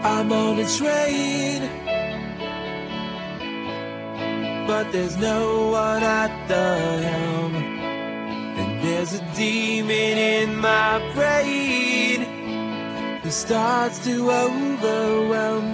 I'm on a train, but there's no one at the helm, and there's a demon in my brain who starts to overwhelm.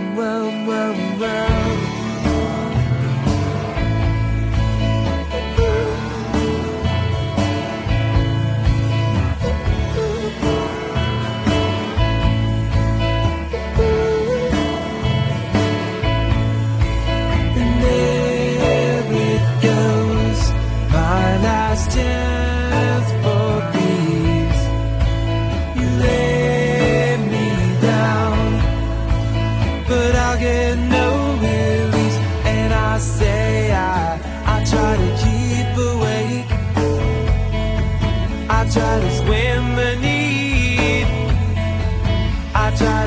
Chance for peace. You lay me down, but I'll get no release. And I say I try to keep awake. I try to swim beneath. I try